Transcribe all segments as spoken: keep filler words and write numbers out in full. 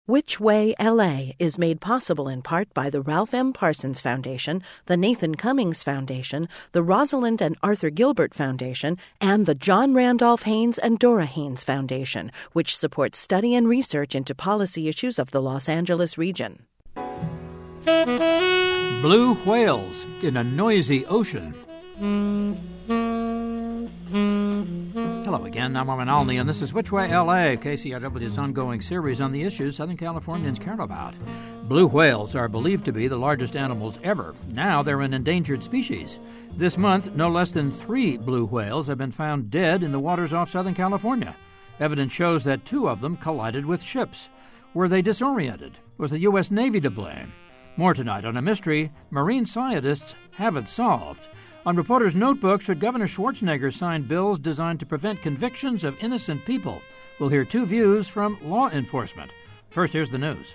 Which Way L A is made possible in part by the Ralph M. Parsons Foundation, the Nathan Cummings Foundation, the Rosalind and Arthur Gilbert Foundation, and the John Randolph Haynes and Dora Haynes Foundation, which supports study and research into policy issues of the Los Angeles region. Blue whales in a noisy ocean. Hello again, I'm Norman Alney, and this is Which Way L A, K C R W's ongoing series on the issues Southern Californians care about. Blue whales are believed to be the largest animals ever. Now they're an endangered species. This month, no less than three blue whales have been found dead in the waters off Southern California. Evidence shows that two of them collided with ships. Were they disoriented? Was the U S Navy to blame? More tonight on a mystery marine scientists haven't solved. On Reporter's Notebook, should Governor Schwarzenegger sign bills designed to prevent convictions of innocent people? We'll hear two views from law enforcement. First, here's the news.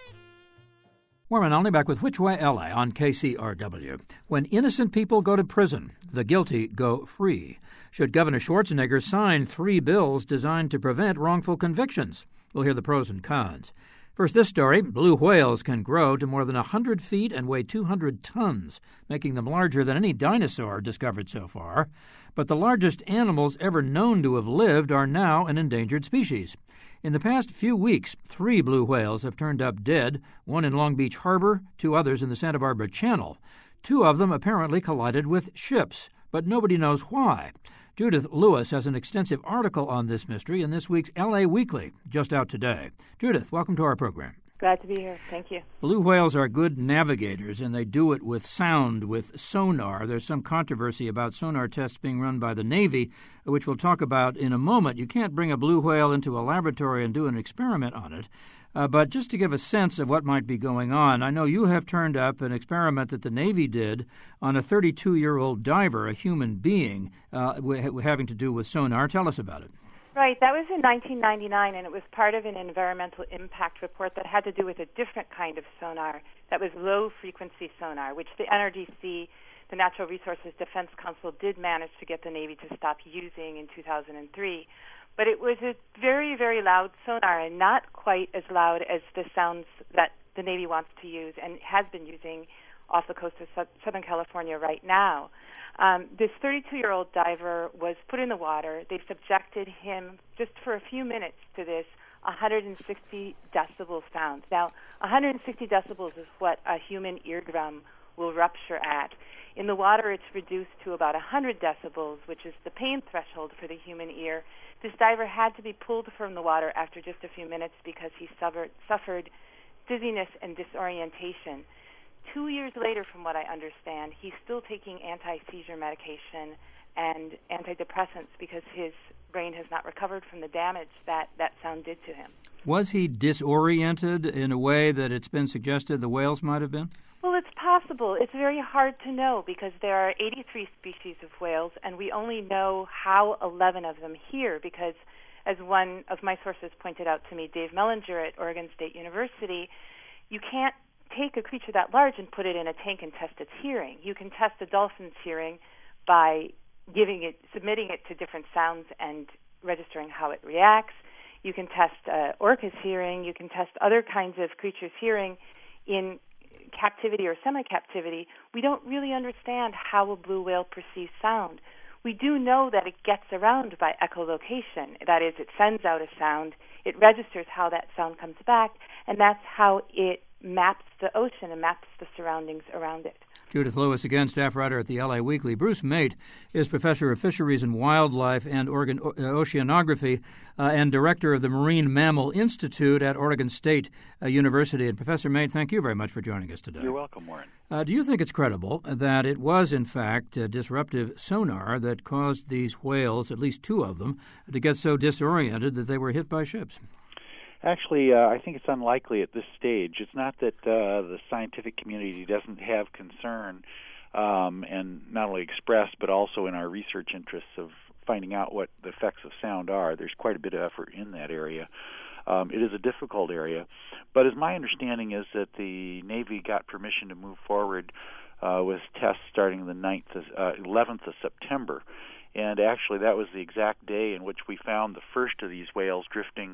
Norman Alney back with Which Way L A on K C R W. When innocent people go to prison, the guilty go free. Should Governor Schwarzenegger sign three bills designed to prevent wrongful convictions? We'll hear the pros and cons. First, this story. Blue whales can grow to more than one hundred feet and weigh two hundred tons, making them larger than any dinosaur discovered so far. But the largest animals ever known to have lived are now an endangered species. In the past few weeks, three blue whales have turned up dead, one in Long Beach Harbor, two others in the Santa Barbara Channel. Two of them apparently collided with ships, but nobody knows why. Judith Lewis has an extensive article on this mystery in this week's L A Weekly, just out today. Judith, welcome to our program. Glad to be here. Thank you. Blue whales are good navigators, and they do it with sound, with sonar. There's some controversy about sonar tests being run by the Navy, which we'll talk about in a moment. You can't bring a blue whale into a laboratory and do an experiment on it. Uh, but just to give a sense of what might be going on, I know you have turned up an experiment that the Navy did on a thirty-two-year-old diver, a human being, uh, having to do with sonar. Tell us about it. Right. That was in nineteen ninety-nine, and it was part of an environmental impact report that had to do with a different kind of sonar that was low-frequency sonar, which the N R D C, the Natural Resources Defense Council, did manage to get the Navy to stop using in two thousand three. But it was a very, very loud sonar, and not quite as loud as the sounds that the Navy wants to use and has been using off the coast of su- Southern California right now. Um, this thirty-two-year-old diver was put in the water. They subjected him just for a few minutes to this one hundred sixty decibel sound. Now, one hundred sixty decibels is what a human eardrum will rupture at. In the water, it's reduced to about one hundred decibels, which is the pain threshold for the human ear. This diver had to be pulled from the water after just a few minutes because he suffered, suffered dizziness and disorientation. Two years later, from what I understand, he's still taking anti-seizure medication and antidepressants because his brain has not recovered from the damage that that sound did to him. Was he disoriented in a way that it's been suggested the whales might have been? Well, it's possible. It's very hard to know because there are eighty-three species of whales, and we only know how eleven of them hear because, as one of my sources pointed out to me, Dave Mellinger at Oregon State University, you can't take a creature that large and put it in a tank and test its hearing. You can test a dolphin's hearing by giving it, submitting it to different sounds and registering how it reacts. You can test uh, orca's hearing. You can test other kinds of creatures' hearing in captivity or semi-captivity. We don't really understand how a blue whale perceives sound. We do know that it gets around by echolocation. That is, it sends out a sound, it registers how that sound comes back, and that's how it maps the ocean and maps the surroundings around it. Judith Lewis, again, staff writer at the L A Weekly. Bruce Mate is professor of fisheries and wildlife and Oregon o- oceanography uh, and director of the Marine Mammal Institute at Oregon State uh, University. And Professor Mate, thank you very much for joining us today. You're welcome, Warren. Uh, do you think it's credible that it was, in fact, a disruptive sonar that caused these whales, at least two of them, to get so disoriented that they were hit by ships? Actually, uh, I think it's unlikely at this stage. It's not that uh, the scientific community doesn't have concern, um, and not only expressed, but also in our research interests of finding out what the effects of sound are. There's quite a bit of effort in that area. Um, it is a difficult area. But as my understanding is that the Navy got permission to move forward uh, with tests starting the ninth, of, uh, eleventh of September. And actually, that was the exact day in which we found the first of these whales drifting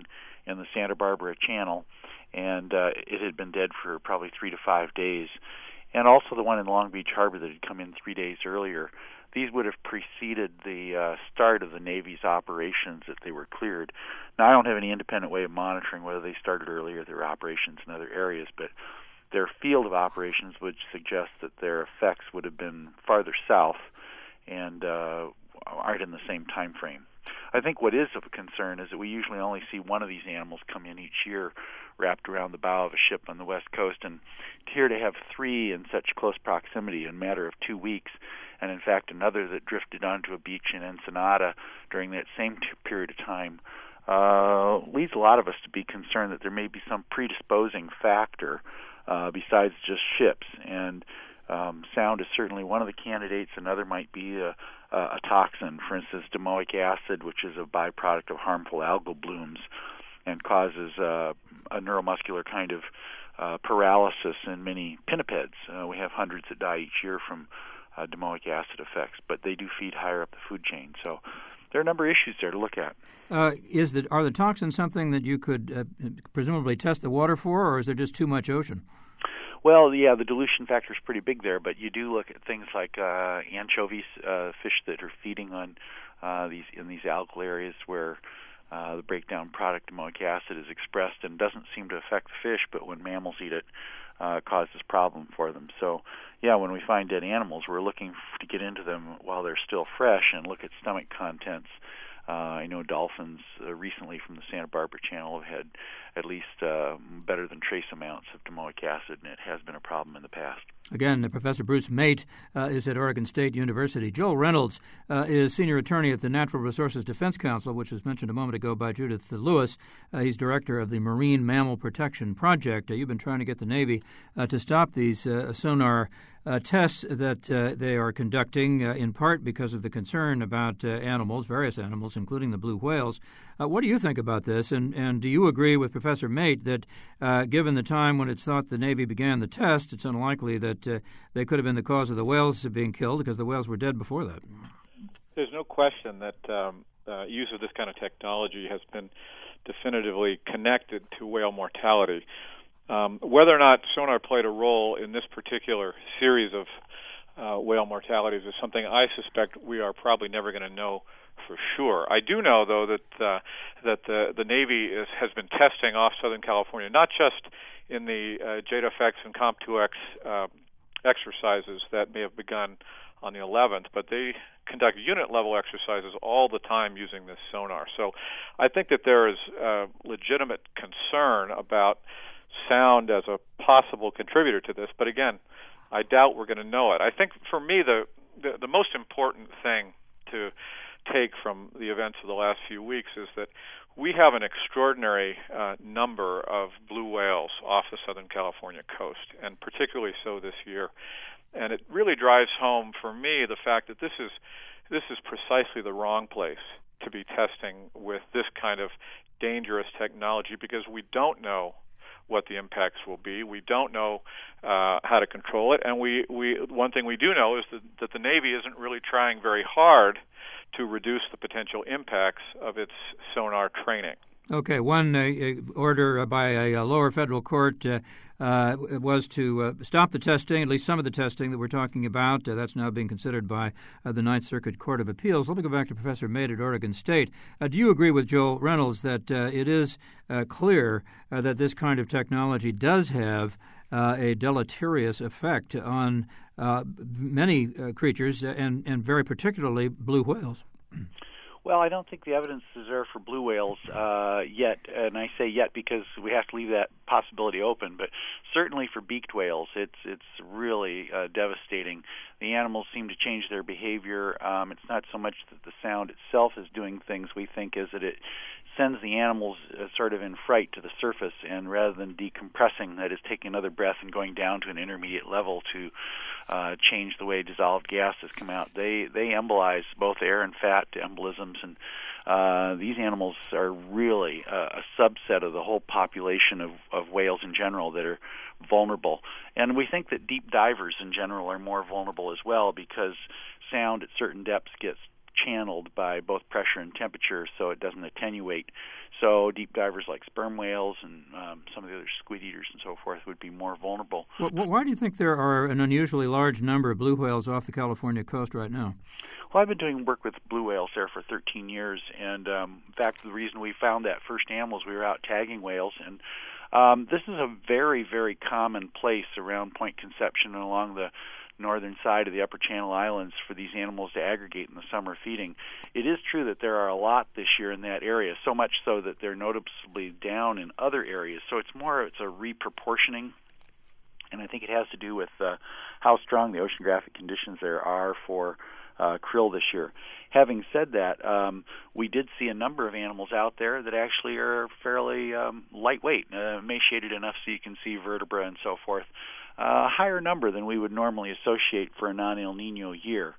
in the Santa Barbara Channel, and uh, it had been dead for probably three to five days. And also the one in Long Beach Harbor that had come in three days earlier. These would have preceded the uh, start of the Navy's operations that they were cleared. Now, I don't have any independent way of monitoring whether they started earlier, their operations in other areas, but their field of operations would suggest that their effects would have been farther south and uh, aren't in the same time frame. I think what is of concern is that we usually only see one of these animals come in each year wrapped around the bow of a ship on the West Coast, and here to have three in such close proximity in a matter of two weeks, and in fact another that drifted onto a beach in Ensenada during that same t- period of time, uh, leads a lot of us to be concerned that there may be some predisposing factor uh, besides just ships. And um, sound is certainly one of the candidates. Another might be a, a toxin, for instance, domoic acid, which is a byproduct of harmful algal blooms and causes uh, a neuromuscular kind of uh, paralysis in many pinnipeds. Uh, we have hundreds that die each year from uh, domoic acid effects, but they do feed higher up the food chain. So there are a number of issues there to look at. Uh, is that are the toxins something that you could uh, presumably test the water for, or is there just too much ocean? Well, yeah, the dilution factor is pretty big there, but you do look at things like uh, anchovies, uh, fish that are feeding on uh, these in these algal areas where uh, the breakdown product domoic acid is expressed and doesn't seem to affect the fish, but when mammals eat it, uh, causes problem for them. So, yeah, when we find dead animals, we're looking to get into them while they're still fresh and look at stomach contents. Uh, I know dolphins uh, recently from the Santa Barbara Channel have had at least uh, better than trace amounts of domoic acid, and it has been a problem in the past. Again, uh, Professor Bruce Mate uh, is at Oregon State University. Joel Reynolds uh, is senior attorney at the Natural Resources Defense Council, which was mentioned a moment ago by Judith Lewis. Uh, he's director of the Marine Mammal Protection Project. Uh, you've been trying to get the Navy uh, to stop these uh, sonar Uh, tests that uh, they are conducting, uh, in part because of the concern about uh, animals, various animals, including the blue whales. Uh, what do you think about this? And, and do you agree with Professor Mate that, uh, given the time when it's thought the Navy began the test, it's unlikely that uh, they could have been the cause of the whales being killed because the whales were dead before that? There's no question that um, uh, use of this kind of technology has been definitively connected to whale mortality. Um, whether or not sonar played a role in this particular series of uh, whale mortalities is something I suspect we are probably never going to know for sure. I do know, though, that uh, that the, the Navy is, has been testing off Southern California, not just in the uh, J T F X and COMP two X uh, exercises that may have begun on the eleventh, but they conduct unit-level exercises all the time using this sonar. So I think that there is uh, legitimate concern about sound as a possible contributor to this, but again, I doubt we're going to know it. I think for me the, the the most important thing to take from the events of the last few weeks is that we have an extraordinary uh, number of blue whales off the Southern California coast, and particularly so this year. And it really drives home for me the fact that this is this is precisely the wrong place to be testing with this kind of dangerous technology, because we don't know what the impacts will be. We don't know uh, how to control it, and we, we one thing we do know is that, that the Navy isn't really trying very hard to reduce the potential impacts of its sonar training. Okay, one uh, order by a, a lower federal court uh, uh, was to uh, stop the testing, at least some of the testing that we're talking about. Uh, that's now being considered by uh, the Ninth Circuit Court of Appeals. Let me go back to Professor Mate at Oregon State. Uh, do you agree with Joel Reynolds that uh, it is uh, clear uh, that this kind of technology does have uh, a deleterious effect on uh, many uh, creatures, and, and very particularly blue whales? Well, I don't think the evidence is there for blue whales uh, yet, and I say yet because we have to leave that possibility open. But certainly for beaked whales, it's it's really uh, devastating. The animals seem to change their behavior. Um, it's not so much that the sound itself is doing things, we think, is that it sends the animals uh, sort of in fright to the surface, and rather than decompressing, that is taking another breath and going down to an intermediate level to uh, change the way dissolved gases come out, they they embolize both air and fat to embolisms, and uh, these animals are really a, a subset of the whole population of, of whales in general that are vulnerable. And we think that deep divers in general are more vulnerable as well, because sound at certain depths gets channeled by both pressure and temperature, so it doesn't attenuate. So deep divers like sperm whales and um, some of the other squid eaters and so forth would be more vulnerable. Well, why do you think there are an unusually large number of blue whales off the California coast right now? Well, I've been doing work with blue whales there for thirteen years, and um, in fact, the reason we found that first animals, we were out tagging whales, and um, this is a very, very common place around Point Conception and along the northern side of the Upper Channel Islands for these animals to aggregate in the summer feeding. It is true that there are a lot this year in that area, so much so that they're noticeably down in other areas. So it's more, it's a reproportioning, and I think it has to do with uh, how strong the oceanographic conditions there are for uh, krill this year. Having said that, um, we did see a number of animals out there that actually are fairly um, lightweight, uh, emaciated enough so you can see vertebra and so forth. A uh, higher number than we would normally associate for a non-El Nino year.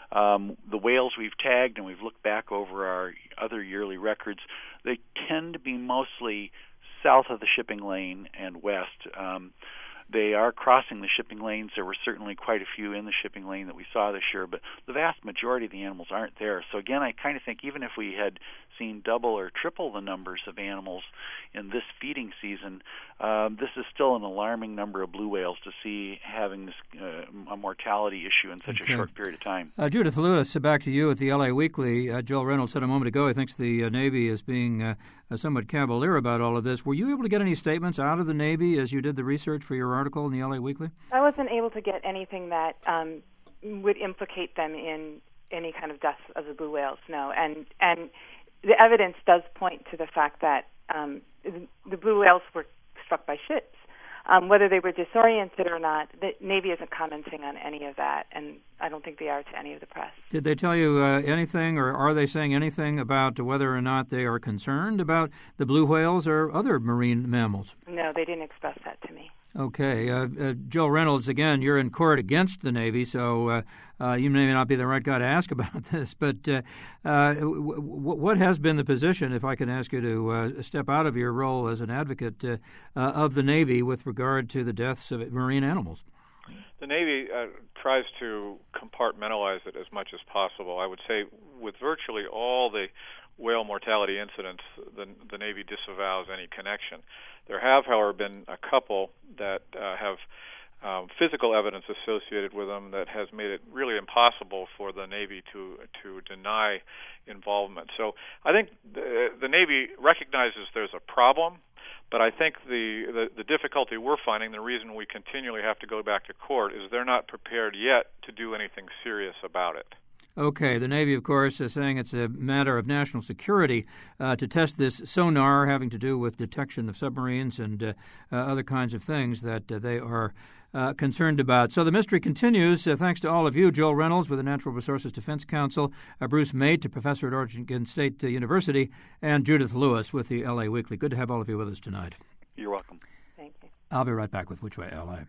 Um, the whales we've tagged, and we've looked back over our other yearly records, they tend to be mostly south of the shipping lane and west. Um, they are crossing the shipping lanes. There were certainly quite a few in the shipping lane that we saw this year, but the vast majority of the animals aren't there. So again, I kind of think even if we had seen double or triple the numbers of animals in this feeding season, um, this is still an alarming number of blue whales to see having this uh, a mortality issue in such okay. a short period of time. Uh, Judith Lewis, back to you at the L A Weekly. Uh, Joel Reynolds said a moment ago he thinks the uh, Navy is being uh, somewhat cavalier about all of this. Were you able to get any statements out of the Navy as you did the research for your article in the L A Weekly? I wasn't able to get anything that um, would implicate them in any kind of death of the blue whales, no. And and the evidence does point to the fact that um, the blue whales were struck by ships. Um, whether they were disoriented or not, the Navy isn't commenting on any of that, and I don't think they are to any of the press. Did they tell you uh, anything, or are they saying anything about whether or not they are concerned about the blue whales or other marine mammals? No, they didn't express that to me. Okay. Uh, uh, Joel Reynolds, again, you're in court against the Navy, so uh, uh, you may not be the right guy to ask about this, but uh, uh, w- w- what has been the position, if I can ask you to uh, step out of your role as an advocate, uh, uh, of the Navy with regard to the deaths of marine animals? The Navy uh, tries to compartmentalize it as much as possible. I would say with virtually all the whale mortality incidents, the, the Navy disavows any connection. There have, however, been a couple that uh, have um, physical evidence associated with them that has made it really impossible for the Navy to to deny involvement. So I think the, the Navy recognizes there's a problem, but I think the, the, the difficulty we're finding, the reason we continually have to go back to court, is they're not prepared yet to do anything serious about it. Okay. The Navy, of course, is saying it's a matter of national security uh, to test this sonar having to do with detection of submarines and uh, uh, other kinds of things that uh, they are uh, concerned about. So the mystery continues. Uh, thanks to all of you, Joel Reynolds with the Natural Resources Defense Council, uh, Bruce Mate, a professor at Oregon State uh, University, and Judith Lewis with the L A Weekly. Good to have all of you with us tonight. You're welcome. Thank you. I'll be right back with Which Way L A.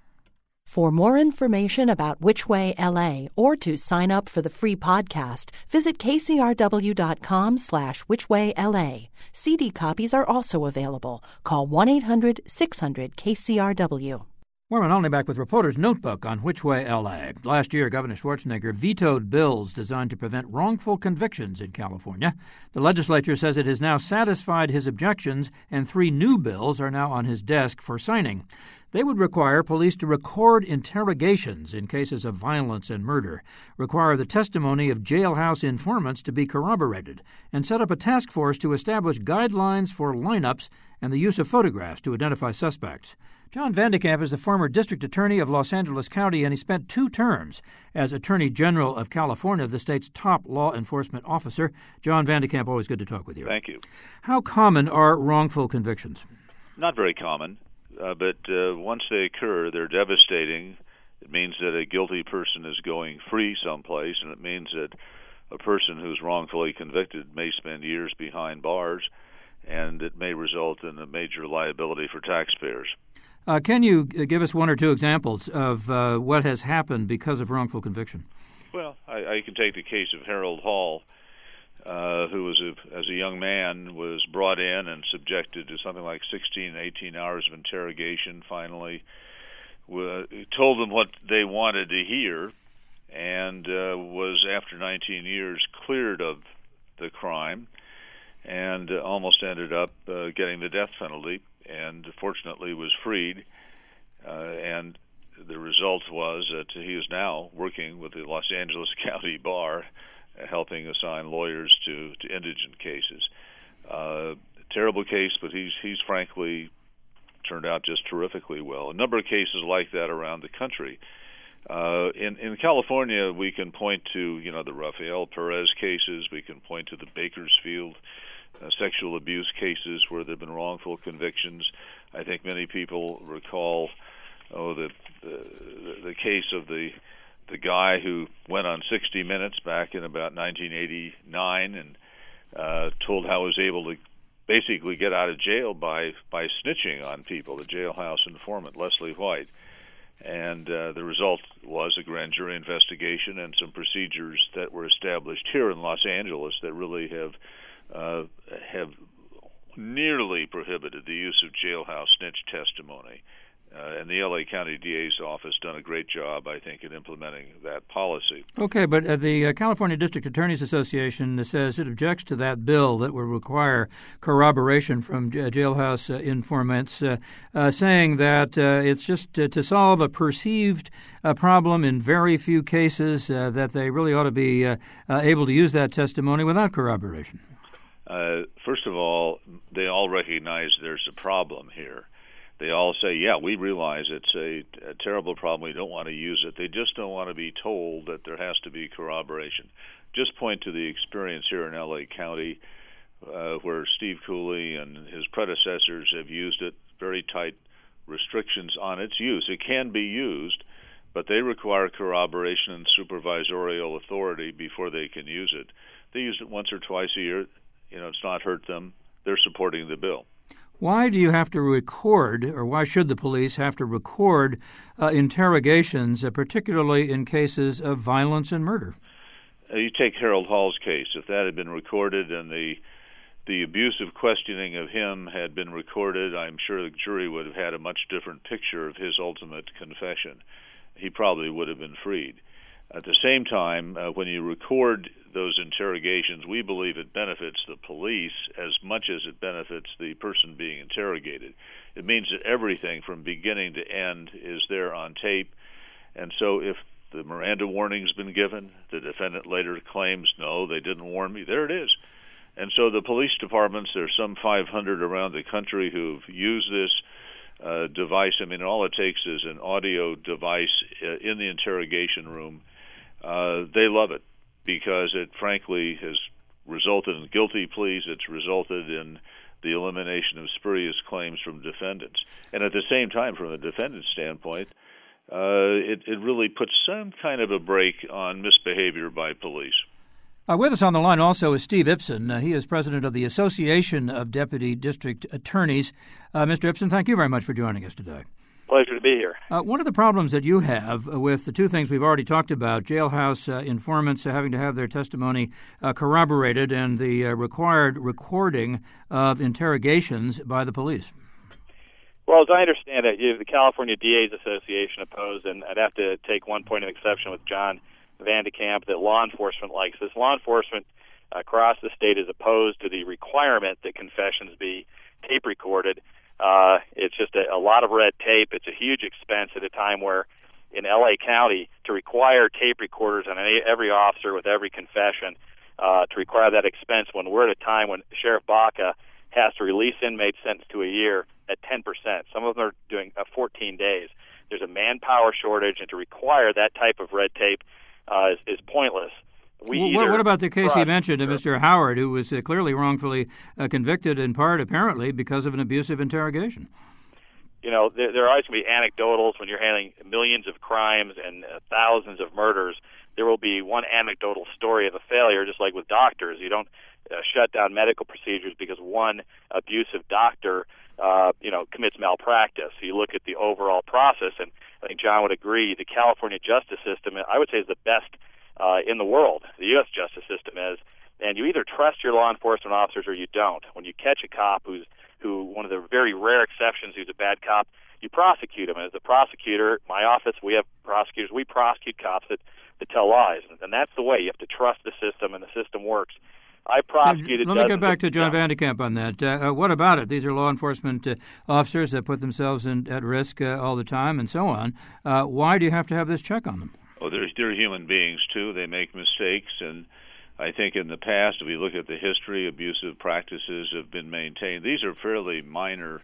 For more information about Which Way L A or to sign up for the free podcast, visit kcrw.com slash whichwayla. C D copies are also available. Call one eight hundred six hundred K C R W. Warren Olney back with Reporter's Notebook on Which Way L A. Last year, Governor Schwarzenegger vetoed bills designed to prevent wrongful convictions in California. The legislature says it has now satisfied his objections, and three new bills are now on his desk for signing. They would require police to record interrogations in cases of violence and murder, require the testimony of jailhouse informants to be corroborated, and set up a task force to establish guidelines for lineups and the use of photographs to identify suspects. John Vandekamp is the former district attorney of Los Angeles County, and he spent two terms as Attorney General of California, the state's top law enforcement officer. John Vandekamp, always good to talk with you. Thank you. How common are wrongful convictions? Not very common, uh, but uh, once they occur, they're devastating. It means that a guilty person is going free someplace, and it means that a person who's wrongfully convicted may spend years behind bars, and it may result in a major liability for taxpayers. Uh, can you give us one or two examples of uh, what has happened because of wrongful conviction? Well, I, I can take the case of Harold Hall, uh, who was, a, as a young man, was brought in and subjected to something like sixteen, eighteen hours of interrogation. Finally, uh, told them what they wanted to hear, and uh, was, after nineteen years, cleared of the crime and uh, almost ended up uh, getting the death penalty, and fortunately was freed. Uh, and the result was that he is now working with the Los Angeles County Bar, uh, helping assign lawyers to, to indigent cases. Uh, terrible case, but he's he's frankly turned out just terrifically well. A number of cases like that around the country. Uh, in in California, we can point to you know the Rafael Perez cases. We can point to the Bakersfield uh, sexual abuse cases where there have been wrongful convictions. I think many people recall oh the the, the case of the the guy who went on sixty minutes back in about nineteen eighty-nine and uh, told how he was able to basically get out of jail by by snitching on people. The jailhouse informant Leslie White. And uh, the result was a grand jury investigation and some procedures that were established here in Los Angeles that really have uh, have nearly prohibited the use of jailhouse snitch testimony. Uh, and the L A County D A's office done a great job, I think, in implementing that policy. Okay, but uh, the uh, California District Attorneys Association says it objects to that bill that will require corroboration from j- jailhouse uh, informants, uh, uh, saying that uh, it's just uh, to solve a perceived uh, problem in very few cases uh, that they really ought to be uh, uh, able to use that testimony without corroboration. Uh, first of all, they all recognize there's a problem here. They all say, yeah, we realize it's a, a terrible problem. We don't want to use it. They just don't want to be told that there has to be corroboration. Just point to the experience here in L A County uh, where Steve Cooley and his predecessors have used it, very tight restrictions on its use. It can be used, but they require corroboration and supervisorial authority before they can use it. They use it once or twice a year. You know, it's not hurt them. They're supporting the bill. Why do you have to record, or why should the police have to record uh, interrogations, uh, particularly in cases of violence and murder? Uh, you take Harold Hall's case. If that had been recorded and the the abusive questioning of him had been recorded, I'm sure the jury would have had a much different picture of his ultimate confession. He probably would have been freed. At the same time, uh, when you record those interrogations, we believe it benefits the police as much as it benefits the person being interrogated. It means that everything from beginning to end is there on tape. And so if the Miranda warning's been given, the defendant later claims, no, they didn't warn me, there it is. And so the police departments, there's some five hundred around the country who've used this uh, device. I mean, all it takes is an audio device uh, in the interrogation room. Uh, they love it because it, frankly, has resulted in guilty pleas. It's resulted in the elimination of spurious claims from defendants. And at the same time, from a defendant's standpoint, uh, it, it really puts some kind of a brake on misbehavior by police. Uh, with us on the line also is Steve Ipsen. Uh, he is president of the Association of Deputy District Attorneys. Uh, Mister Ipsen, thank you very much for joining us today. Pleasure to be here. Uh, one of the problems that you have with the two things we've already talked about, jailhouse uh, informants uh, having to have their testimony uh, corroborated and the uh, required recording of interrogations by the police. Well, as I understand it, you know, the California D A's Association opposed, and I'd have to take one point of exception with John Van de Kamp, that law enforcement likes this. Law enforcement across the state is opposed to the requirement that confessions be tape recorded. Uh, it's just a, a lot of red tape. It's a huge expense at a time where in L A County to require tape recorders on any, every officer with every confession, uh, to require that expense when we're at a time when Sheriff Baca has to release inmates sentenced to a year at ten percent. Some of them are doing uh, fourteen days. There's a manpower shortage, and to require that type of red tape uh, is, is pointless. We well, what about the case you mentioned of Mister Howard, who was uh, clearly wrongfully uh, convicted in part, apparently, because of an abusive interrogation? You know, there, there are always going to be anecdotals when you're handling millions of crimes and uh, thousands of murders. There will be one anecdotal story of a failure, just like with doctors. You don't uh, shut down medical procedures because one abusive doctor, uh, you know, commits malpractice. So you look at the overall process, and I think John would agree, the California justice system, I would say, is the best Uh, in the world. The U S justice system is, and you either trust your law enforcement officers or you don't. When you catch a cop who's who, one of the very rare exceptions, who's a bad cop, you prosecute him. And as a prosecutor, my office, we have prosecutors, we prosecute cops that, that tell lies. And that's the way. You have to trust the system, and the system works. I prosecuted. Let me get back to John Van de Kamp on that. Uh, what about it? These are law enforcement uh, officers that put themselves in, at risk uh, all the time and so on. Uh, why do you have to have this check on them? Oh, they're, they're human beings, too. They make mistakes. And I think in the past, if we look at the history, abusive practices have been maintained. These are fairly minor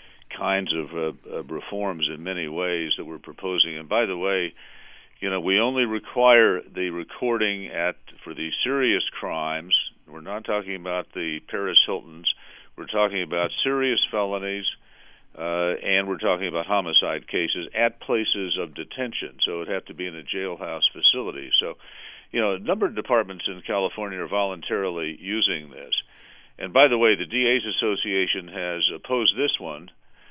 kinds of, uh, of reforms in many ways that we're proposing. And by the way, you know, we only require the recording at for the serious crimes. We're not talking about the Paris Hiltons. We're talking about serious felonies, uh, and we're talking about homicide cases at places of detention. So it would have to be in a jailhouse facility. So, you know, a number of departments in California are voluntarily using this. And by the way, the D A's Association has opposed this one.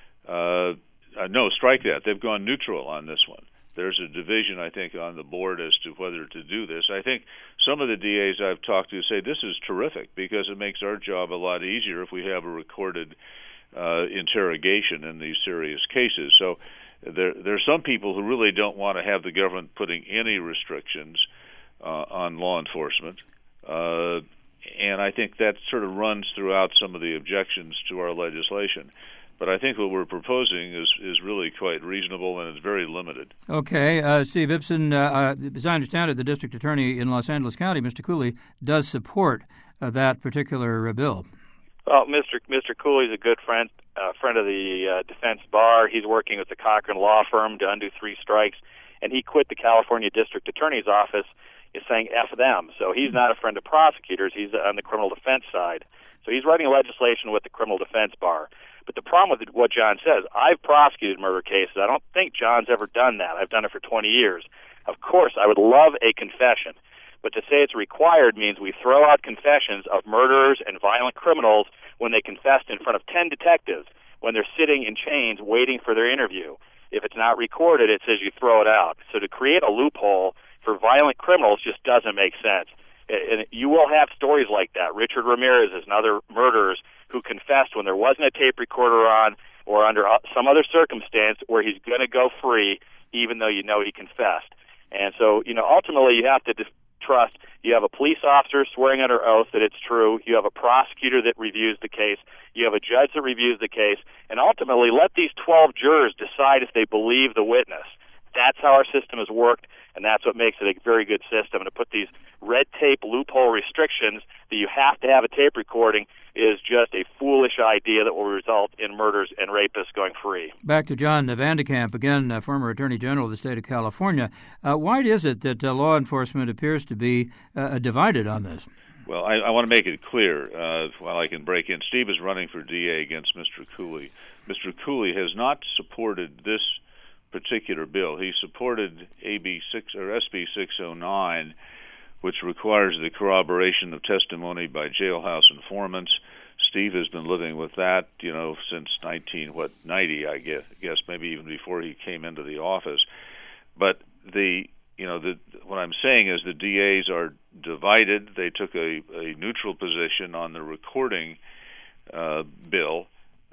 Uh, uh, no, strike that. They've gone neutral on this one. There's a division, I think, on the board as to whether to do this. I think some of the D As I've talked to say this is terrific because it makes our job a lot easier if we have a recorded uh, interrogation in these serious cases. So there, there are some people who really don't want to have the government putting any restrictions uh, on law enforcement. Uh, and I think that sort of runs throughout some of the objections to our legislation. But I think what we're proposing is, is really quite reasonable, and it's very limited. Okay. Uh, Steve Ibsen, uh, as I understand it, the district attorney in Los Angeles County, Mister Cooley, does support uh, that particular uh, bill. Well, Mister Mister Cooley's a good friend, uh, friend of the uh, defense bar. He's working with the Cochran Law Firm to undo three strikes, and he quit the California district attorney's office is saying F them. So he's not a friend of prosecutors. He's on the criminal defense side. So he's writing legislation with the criminal defense bar. But the problem with what John says, I've prosecuted murder cases. I don't think John's ever done that. I've done it for twenty years. Of course, I would love a confession. But to say it's required means we throw out confessions of murderers and violent criminals when they confessed in front of ten detectives, when they're sitting in chains waiting for their interview. If it's not recorded, it says you throw it out. So to create a loophole for violent criminals just doesn't make sense. And you will have stories like that. Richard Ramirez and other murderers who confessed when there wasn't a tape recorder on or under some other circumstance where he's going to go free even though you know he confessed. And so, you know, ultimately you have to dis- trust. You have a police officer swearing under oath that it's true. You have a prosecutor that reviews the case. You have a judge that reviews the case. And ultimately let these twelve jurors decide if they believe the witness. That's how our system has worked, and that's what makes it a very good system. And to put these red tape loophole restrictions that you have to have a tape recording is just a foolish idea that will result in murders and rapists going free. Back to John Van de Kamp, again, uh, former Attorney General of the state of California. Uh, why is it that uh, law enforcement appears to be uh, divided on this? Well, I, I want to make it clear, uh, while I can break in, Steve is running for D A against Mister Cooley. Mister Cooley has not supported this particular bill. He supported A B six or S B six oh nine, which requires the corroboration of testimony by jailhouse informants. Steve has been living with that, you know, since nineteen what ninety, I guess, guess maybe even before he came into the office. But the you know the what I'm saying is the D As are divided. They took a, a neutral position on the recording uh, bill.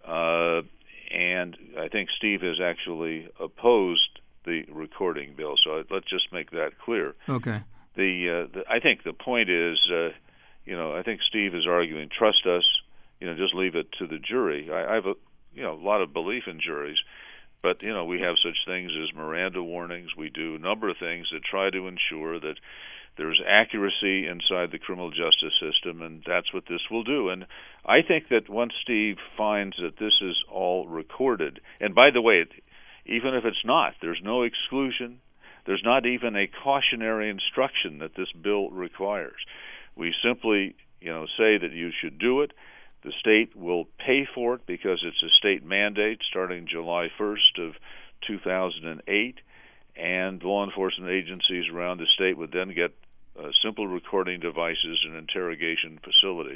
Uh, And I think Steve has actually opposed the recording bill. So let's just make that clear. Okay. The, uh, the I think the point is, uh, you know, I think Steve is arguing, trust us, you know, just leave it to the jury. I, I have a, you know, a lot of belief in juries, but you know, we have such things as Miranda warnings. We do a number of things that try to ensure that there's accuracy inside the criminal justice system, and that's what this will do. And I think that once Steve finds that this is all recorded, and by the way, even if it's not, there's no exclusion, there's not even a cautionary instruction that this bill requires. We simply, you know, say that you should do it. The state will pay for it because it's a state mandate starting July first of two thousand eight, and law enforcement agencies around the state would then get uh, simple recording devices and interrogation facilities.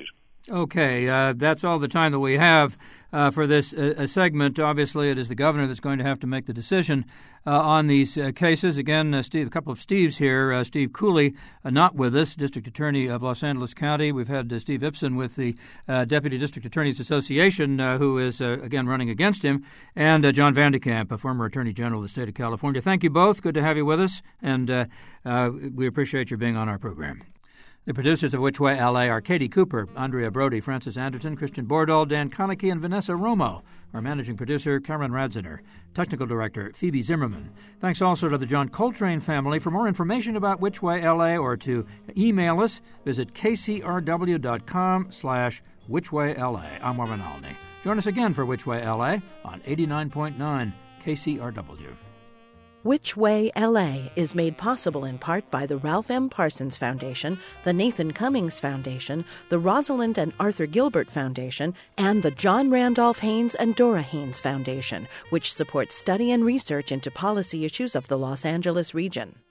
Okay, uh, that's all the time that we have uh, for this uh, segment. Obviously, it is the governor that's going to have to make the decision uh, on these uh, cases. Again, uh, Steve, a couple of Steves here. Uh, Steve Cooley, uh, not with us, District Attorney of Los Angeles County. We've had uh, Steve Ipson with the uh, Deputy District Attorneys Association, uh, who is, uh, again, running against him, and uh, John Van de Kamp, a former Attorney General of the state of California. Thank you both. Good to have you with us, and uh, uh, we appreciate your being on our program. The producers of Which Way L A are Katie Cooper, Andrea Brody, Francis Anderton, Christian Bordahl, Dan Konecki, and Vanessa Romo. Our managing producer, Cameron Radziner. Technical director, Phoebe Zimmerman. Thanks also to the John Coltrane family. For more information about Which Way L A or to email us, visit kcrw.com slash whichwayla. I'm Marvin Alney. Join us again for Which Way L A on eighty-nine point nine K C R W. Which Way L A is made possible in part by the Ralph M. Parsons Foundation, the Nathan Cummings Foundation, the Rosalind and Arthur Gilbert Foundation, and the John Randolph Haynes and Dora Haynes Foundation, which supports study and research into policy issues of the Los Angeles region.